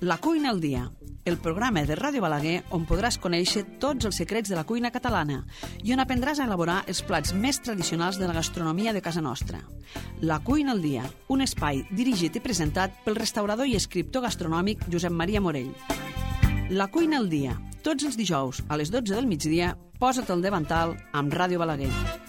La cuina al dia, el programa de Ràdio Balaguer on podràs conèixer tots els secrets de la cuina catalana i on aprendràs a elaborar els plats més tradicionals de la gastronomia de casa nostra. La cuina al dia, un espai dirigit i presentat pel restaurador i escriptor gastronòmic Josep Maria Morell. La cuina al dia, tots els dijous a les 12 del migdia, posa't al davantal amb Ràdio Balaguer.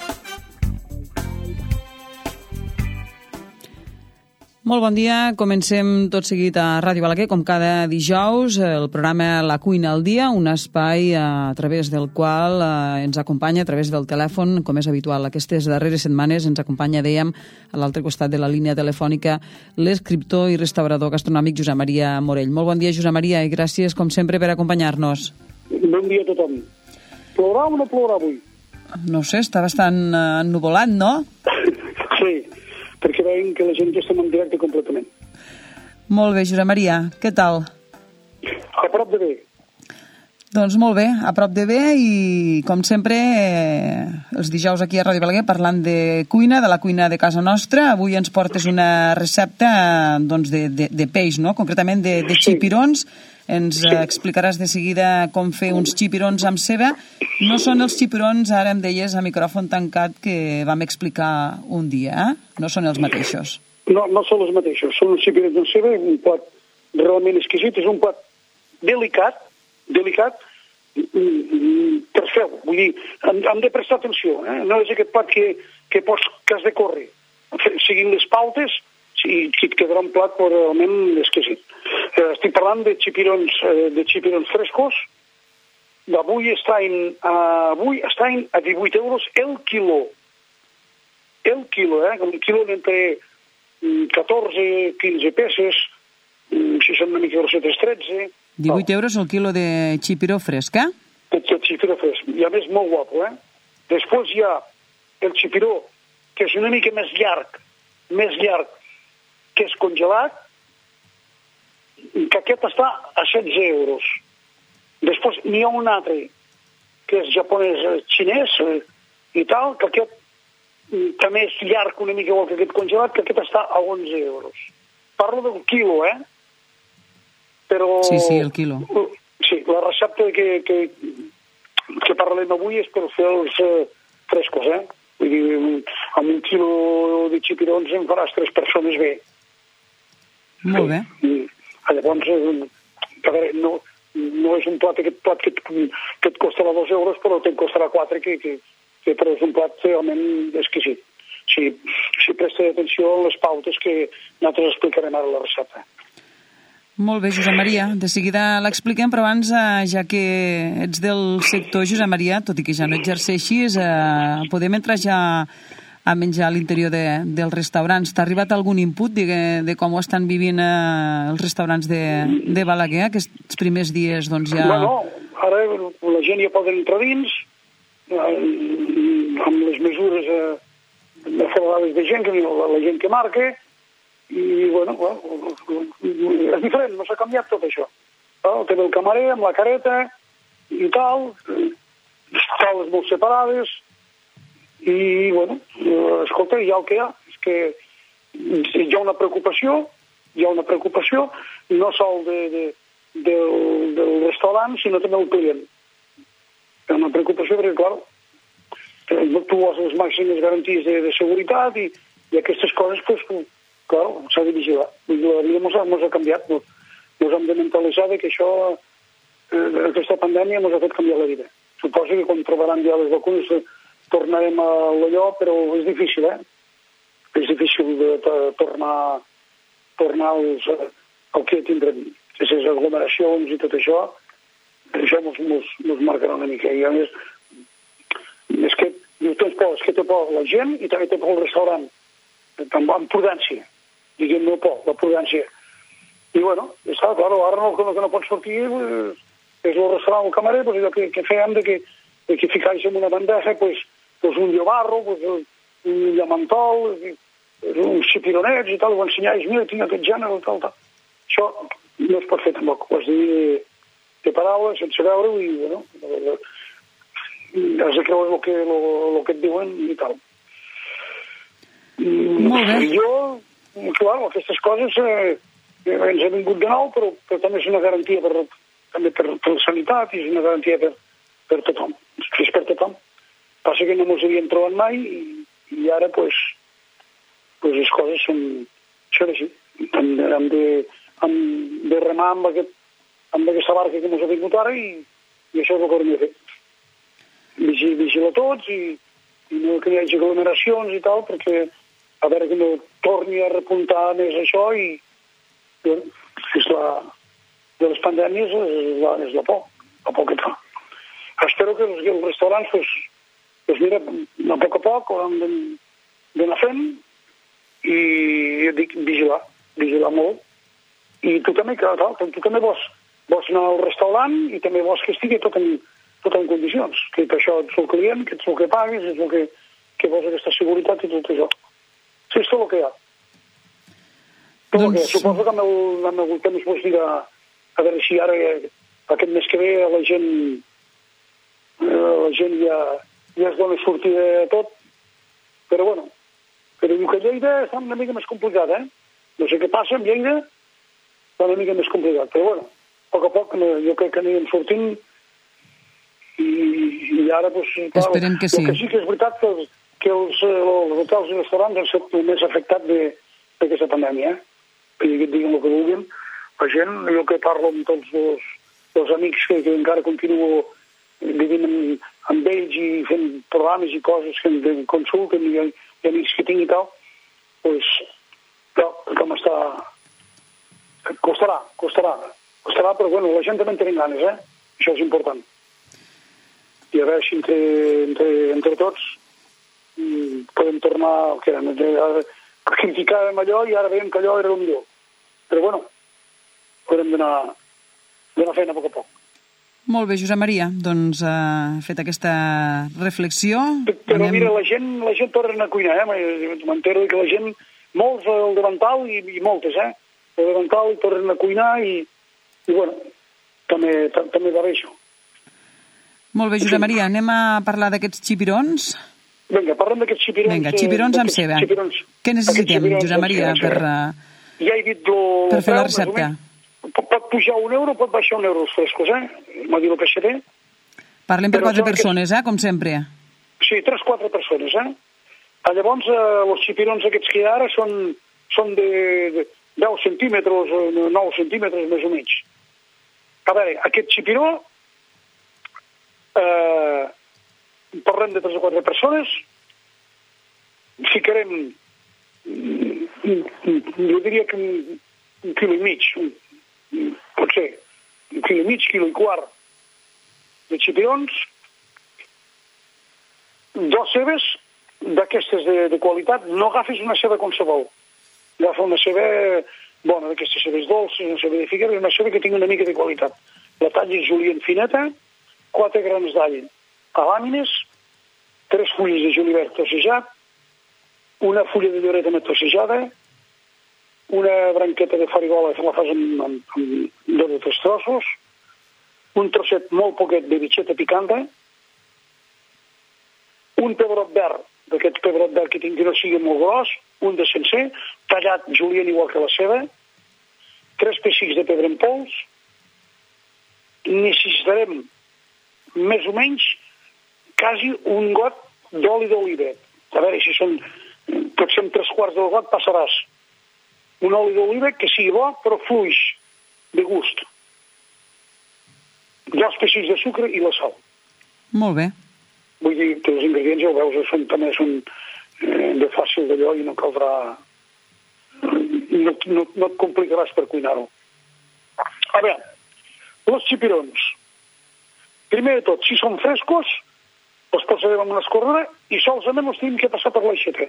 Molt bon dia, comencem tot seguit a Ràdio Balaguer, com cada dijous, el programa La cuina al dia, un espai a través del qual ens acompanya, a través del telèfon, com és habitual. Aquestes darreres setmanes ens acompanya, dèiem, a l'altre costat de la línia telefònica, l'escriptor i restaurador gastronòmic Josep Maria Morell. Molt bon dia, Josep Maria, i gràcies, com sempre, per acompanyar-nos. Bon dia a tothom. Plourà o no plourà avui? No ho sé, està bastant ennuvolat, no? Sí, perquè veiem que la gent ja estem en directe completament. Molt bé, Josep Maria, què tal? A prop de bé. Doncs molt bé, a prop de bé i, com sempre, els dijous aquí a Ràdio Balaguer parlant de cuina, de la cuina de casa nostra. Avui ens portes una recepta doncs, de peix, no? Concretament de xipirons. Ens explicaràs de seguida com fer uns xipirons amb ceba. No són els xipirons, ara em deies, a micròfon tancat, que vam explicar un dia, eh? No són els mateixos. No són els mateixos. Són uns xipirons amb ceba, un plat realment exquisit. És un plat delicat, per fer-ho. Vull dir, hem de prestar atenció. No és aquest plat que has de córrer. Seguint les pautes, i et quedarà un plat realment exquisit. Estic parlant de xipirons frescos. Avui estan a 18 euros el quilo. Un quilo d'entre 14 i 15 peces, si són una mica grossetes, 13. 18 euros el quilo de xipiró fresc, eh? El xipiró fresc. I a més, molt guapo, eh? Després hi ha el xipiró, que és una mica més llarg, que és congelat, que aquest està a 16 euros. Després n'hi ha un altre, que és japonès, xinès i tal, que aquest també és llarg una mica igual que aquest congelat, que aquest està a 11 euros. Parlo del quilo, eh? Però... Sí, el quilo. Sí, la recepta que parlem avui és per fer els frescos, eh? Vull dir, amb un quilo de xipirons en faràs 3 persones bé. Molt bé. Llavors, no és un plat, aquest plat que et costarà 2 euros, però te'n costarà 4, però és un plat realment exquisit. Si presta atenció a les pautes que nosaltres explicarem ara la recepta. Molt bé, Josep Maria. De seguida l'expliquem, però abans, ja que ets del sector, Josep Maria, tot i que ja no exerceixis, podem entrar ja a menjar a l'interior dels restaurants. T'ha arribat algun input de com ho estan vivint els restaurants de Balaguer aquests primers dies? Doncs ja... No, ara la gent ja pot entrar dins, amb les mesures afordades de gent, la gent que marca, i bueno, és diferent, no s'ha canviat tot això. Té el camarer amb la careta i tal, taules molt separades, i, bueno, escolta, hi ha el que hi ha. És que hi ha una preocupació, no sol del restaurant, sinó també del client. Hi ha una preocupació perquè, clar, tu vols les màximes garanties de seguretat i aquestes coses, pues, clar, s'ha de vigilar. La vida ens ha canviat. Ens hem de mentalitzar que aquesta pandèmia ens ha fet canviar la vida. Suposo que quan trobaran ja les vacunes tornarem a l'allò, però és difícil, eh? És difícil de tornar al que tindrem. Les aglomeracions i tot això ens marcarà una mica. I a més, és que té por la gent i també té por el restaurant. Amb prudència. Diguem-ne por, la prudència. I bueno, està, clar, ara que no pot sortir és el restaurant, el camarer, allò que fèiem de que ficais en una bandeja, un llobarro, un llamantol, uns xipironets i tal, ho ensenyais, mira, tinc aquest gènere, tal. Això no es pot fer tampoc, ho has de dir de paraules, sense veure-ho, i bueno, has de creure el que et diuen i tal. Molt bé. Jo, clar, aquestes coses ens ha vingut de nou, però també és una garantia també per la sanitat i és una garantia per tothom. És per tothom. Passa que no ens havíem trobat mai i ara, pues, les coses són així. Hem de remar amb aquesta barca que ens ha vingut ara i això és el que haurem de fer. Vigilar tots i no que hi hagi aglomeracions i tal, perquè a veure que no torni a repuntar més això i de les pandèmies és la por que fa. Espero que els restaurants, pues mira, a poc hauran d'anar fent i jo dic vigilar molt. I tu també, tu també vols anar al restaurant i també vols que estigui tot en condicions, que per això ets el client, que ets el que paguis, ets el que vols aquesta seguretat i tot això. Sí, és tot el que hi ha. Suposo que amb el temps vos dirà a veure si ara aquest mes que ve la gent ja es dona sortida a tot, però bueno, però diu que Lleida està una mica més complicat, no sé què passa amb Lleida, està una mica més complicat, però bueno, a poc jo crec que anirem sortint i ara doncs esperem que sí. El que sí que és veritat que els hotels i restaurants han estat més afectats d'aquesta pandèmia, perquè diguin el que vulguin. La gent, jo que parlo amb tots els amics que encara continuo vivint amb ells i fent programes i coses que em consulten i amics que tinc i tal, doncs, com està... Costarà, però bueno, la gent també en tenim ganes, Això és important. I a veure si entre tots podem tornar a criticar allò i ara veiem que allò era el millor. Però bueno, haurem d'anar fent a poc. Molt bé, Josep Maria, doncs fet aquesta reflexió... Però mira, la gent torna a cuinar, m'entero que la gent, molts al davantal i moltes, al davantal i tornen a cuinar i bueno, també va bé això. Molt bé, Josep Maria, anem a parlar d'aquests xipirons? Vinga, parlem d'aquests xipirons. Vinga, xipirons amb ceba. Què necessitem, Josep Maria, ja he dit per fer la recepta? Pot pujar €1, pot baixar €1 els frescos, m'ha dit el peixater. Parlem per 4 persones, com sempre. Sí, 3-4 persones, Llavors, els xipirons aquests que hi ha ara són de 10 centímetres, 9 centímetres més o menys. A veure, aquest xipiró, parlem de 3 o 4 persones, ficarem, jo diria que un quilo i mig, pot ser, un quilo i mig, quilo i quart de xipirons, 2 cebes d'aquestes de qualitat. No agafis una ceba qualsevol, agafa una ceba bona, d'aquestes cebes dolces, una ceba de figueres, una ceba que tingui una mica de qualitat. La talla és julient fineta, 4 grans d'all a làmines, 3 fulles de julivert tossejat, una fulla de lloret també tossejada, una branqueta de farigola que la fas amb 2 o 3 trossos, un trosset molt poquet de bitxeta picanta, un pebrot verd, d'aquest pebrot verd que no sigui molt gros, un de sencer, tallat julient igual que la ceba, 3 pessics de pebre en pols, necessitarem més o menys quasi un got d'oli d'oliva. A veure, si són potser amb 3/4 del got passaràs. Un oli d'oliva que sigui bo però fluix de gust. 2 pessics de sucre i la sal. Molt bé. Vull dir que els ingredients, ja ho veus, també són de fàcil d'allò i no caldrà... No et complicaràs per cuinar-ho. A veure, els xipirons. Primer de tot, si són frescos, els posarem en una escorrera i solament els tenim que passar per l'aixeta.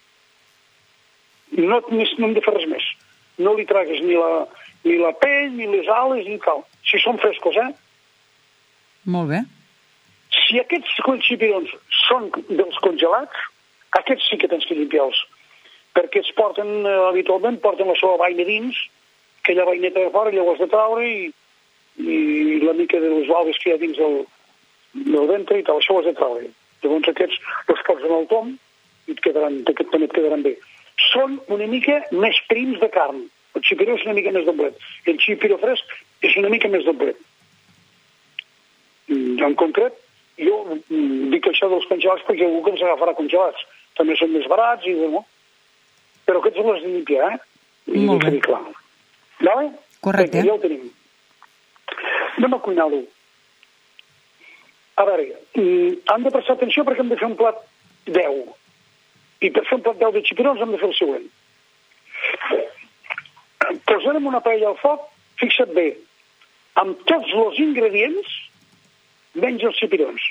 No hem de fer res més. No li tragues ni la pell, ni les ales, ni tal. Si són frescos, Molt bé. Si aquests xipirons són dels congelats, aquests sí que tens que limpiar-los. Perquè es porten, habitualment, porten la seva vaina dins, aquella vaineta de fora, llavors de traure i la mica de les valves que hi ha dins del ventre i tal, això ho has de traure. Llavors aquests els pots en el tom i també et quedaran bé. Són una mica més prims de carn. El xipiró és una mica més doblet. El xipiró fresc és una mica més doblet. En concret, jo dic això dels congelats perquè algú que ens agafarà congelats. També són més barats i bueno. Però aquests els de limpiar, Molt bé. Clar. Vale? Correcte. Ja ho tenim. Anem a cuinar-lo. A veure, hem de prestar atenció perquè hem de fer un plat 10. I per fer un plat 10 de xipirons hem de fer el següent. Posarem una paella al foc, fixa't bé, amb tots els ingredients menys els xipirons.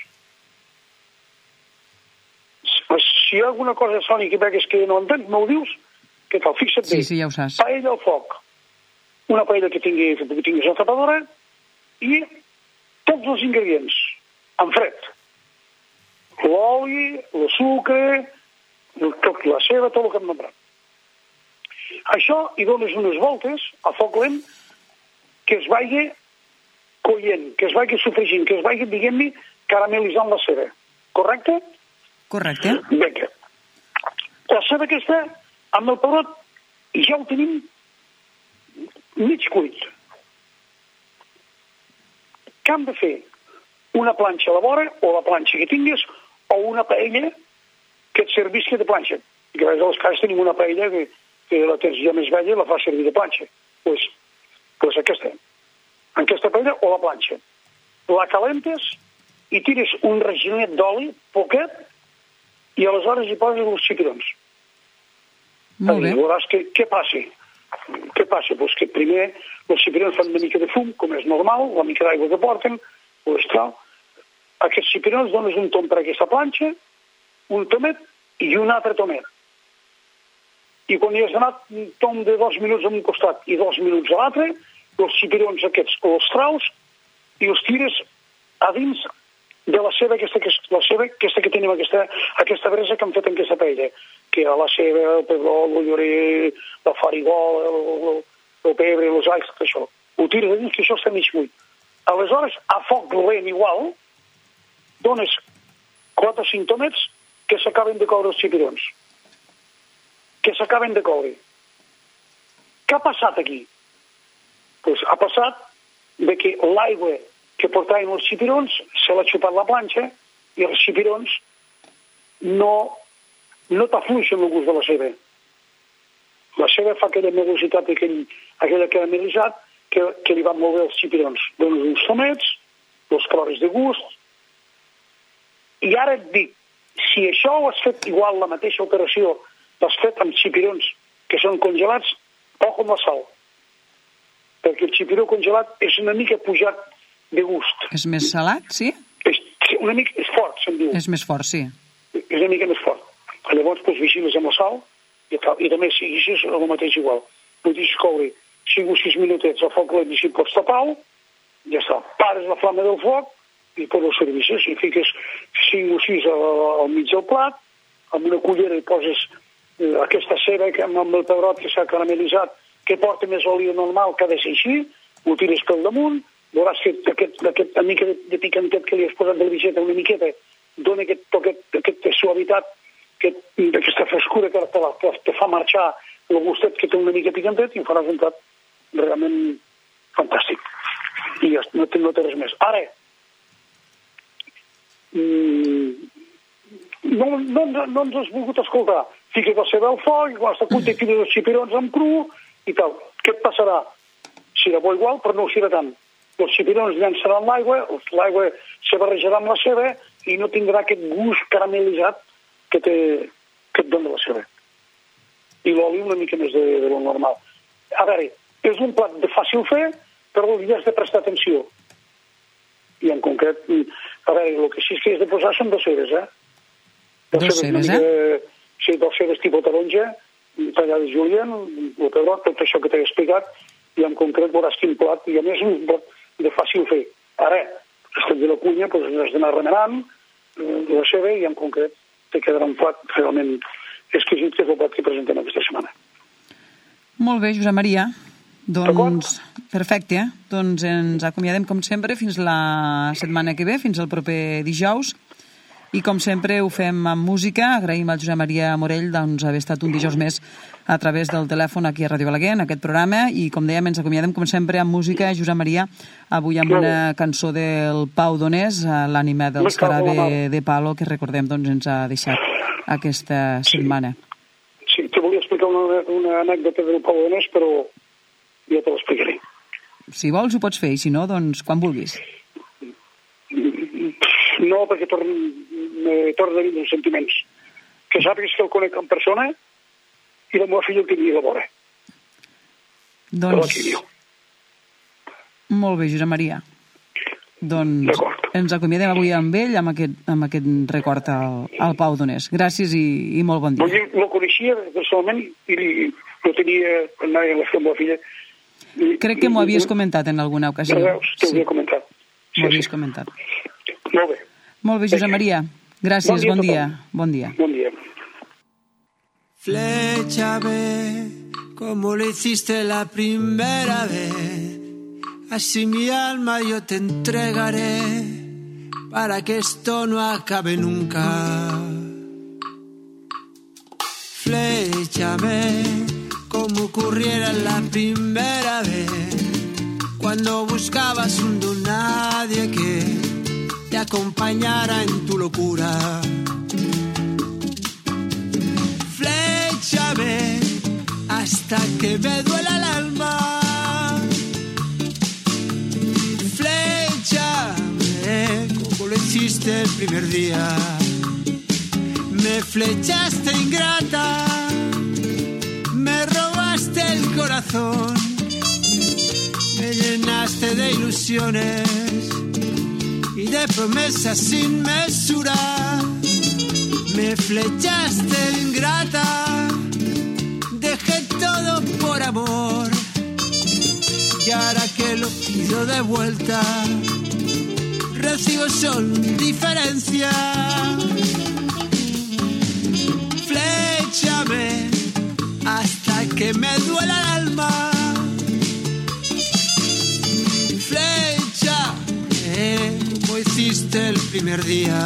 Si hi ha alguna cosa, Soni, que vegues que no entens, m'ho dius, què tal? Fixa't bé. Sí, ja ho saps. Paella al foc. Una paella que tinguis a la tapadora i tots els ingredients en fred. L'oli, el sucre, tot, la ceba, tot el que hem nombrat. Això hi dones unes voltes a foc lent que es vagi collent, que es vagi sofregint, que es vagi, diguem-ne, caramelitzant la ceba. Correcte? Correcte. Vinga. La ceba aquesta, amb el pebrot, ja ho tenim mig cuit. Què hem de fer? Una planxa a la vora, o la planxa que tinguis, o una paella que et servisca de planxa. Que a les cases tenim una paella que la tens ja més vella i la fa servir de planxa. Pues aquesta. En aquesta paella o la planxa. La calentes i tires un reginet d'oli, poquet, i aleshores hi poses els xipirons. Molt bé. Veuràs què passa. Què passa? Pues que primer els xipirons fan una mica de fum, com és normal, la mica d'aigua que porten, pues tal. Aquests xipirons dones un tom per aquesta planxa, un tomet i un altre tomet. I quan hi has donat un tom de 2 minuts a un costat i 2 minuts a l'altre, els xipirons aquests els traus i els tires a dins de la ceba aquesta que tenim, aquesta bresa que hem fet en aquesta paella, que la ceba, el pebrot, el llorer, la farigola, el pebre, els alls, tot això. Ho tires a dins, que això està mig buit. Aleshores, a foc lent igual, dones 4 o 5 tomets que s'acaben de coure els xipirons. Que s'acaben de coure. Què ha passat aquí? Pues ha passat de que l'aigua que portaven els xipirons se l'ha xupat la planxa i els xipirons no t'afluixen el gust de la ceba. La ceba fa aquella melositat, aquella caramelitzat que li van molt bé als xipirons. Dones uns tomets, els cloris de gust, i ara et dic, si això ho has fet igual, la mateixa operació, l'has fet amb xipirons que són congelats, poc amb la sal. Perquè el xipiró congelat és una mica pujat de gust. És més salat, sí? Una mica, és fort, se'n diu. És més fort, sí. És una mica més fort. Llavors, doncs, vigiles amb la sal i també si guixes el mateix igual. Ho deixes coure 5 o 6 minutets a foc lent i si pots tapar-ho, ja està. Pares la flama del foc i pots servir-se. Si fiques 5 o 6 al mig del plat, amb una cullera i poses aquesta ceba amb el pebrot que s'ha caramelitzat, que porta més oli normal que ha de ser així, ho tires pel damunt, veuràs que aquesta mica de picantet que li has posat de la vigeta una miqueta dona aquesta suavitat, aquesta frescura que te fa marxar el gustet que té una mica picantet i faràs un plat realment fantàstic. I ja no té res més. Ara, no ens has volgut escoltar. Fiques la ceba al foc i quan està cuit tires els xipirons amb cru i tal. Què et passarà? Serà bo igual, però no ho serà tant. Els xipirons llançaran l'aigua se barrejarà amb la ceba i no tindrà aquest gust caramelitzat que et dona la ceba. I l'oli una mica més de lo normal. A veure, és un plat de fàcil fer, però hi has de prestar atenció. I en concret, a veure, el que sí que has de posar són 2 cebes, eh? 2 cebes, Sí, 2 cebes tipus taronja, tallades julienne, el pebrot, tot això que t'he explicat, i en concret veuràs quin plat, i a més un plat de fàcil fer. Ara, estem de la cuina, doncs has d'anar remenant la ceba i en concret te quedarà un plat realment exquisit, que és el plat que presentem aquesta setmana. Molt bé, Josep Maria. Doncs, perfecte. Doncs ens acomiadem com sempre fins la setmana que ve, fins al proper dijous. I com sempre ho fem amb música. Agraïm al Josep Maria Morell doncs, haver estat un dijous més a través del telèfon aquí a Ràdio Balaguer, en aquest programa, i com dèiem ens acomiadem com sempre amb música. Josep Maria, avui amb una cançó del Pau Donés, l'ànima dels Jarabe de Palo, que recordem doncs, ens ha deixat aquesta setmana. Sí, te volia explicar una anècdota del Pau Donés, però ja te l'explicaré. Si vols ho pots fer, i si no, doncs quan vulguis. No, perquè torna a vindre uns sentiments. Que sàpigues que el conec en persona i la meva filla el tenia de vora. Doncs... Molt bé, Josep Maria. Doncs ens acomiadem avui amb ell, amb aquest record al Pau Donés. Gràcies i molt bon dia. Lo coneixia personalment i lo tenia quan anava a la meva filla. Crec que m'ho havies comentat en alguna ocasió. T'ho havia comentat. M'ho havies comentat. Molt bé. Molt bé, Josep Maria. Gràcies, bon dia. Bon dia. Bon dia. Fléchame como lo hiciste la primera vez. Así mi alma yo te entregaré para que esto no acabe nunca. Fléchame como ocurriera la primera vez, cuando buscabas un don nadie que te acompañara en tu locura. Fléchame hasta que me duela el alma. Fléchame como lo hiciste el primer día. Me flechaste ingrata, me robaste el corazón, me llenaste de ilusiones y de promesas sin mesura. Me flechaste ingrata, dejé todo por amor, y ahora que lo pido de vuelta, recibo solo indiferencia. Fléchame hasta que me duela el alma. Fléchame como hiciste el primer día.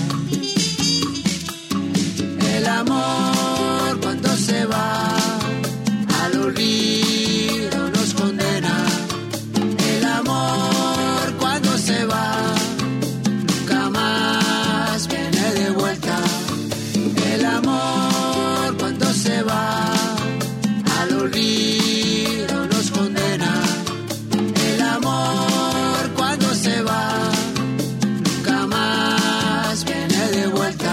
El amor cuando se va al olvido nos condena. El amor cuando se va nunca más viene de vuelta. El amor cuando se va al olvido nos condena. El amor cuando se va nunca más viene de vuelta.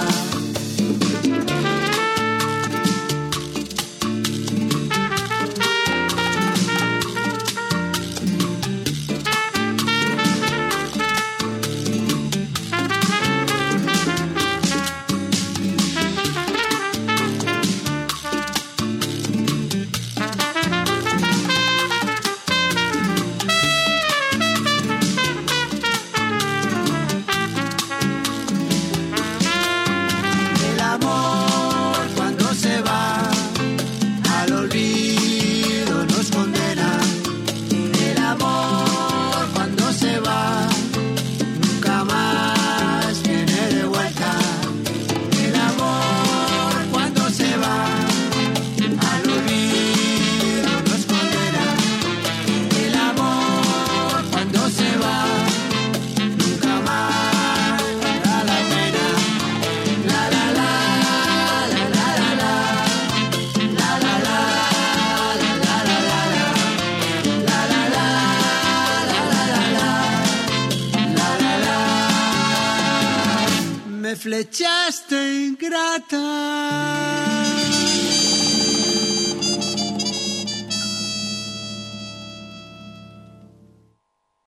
Me flechaste ingrata.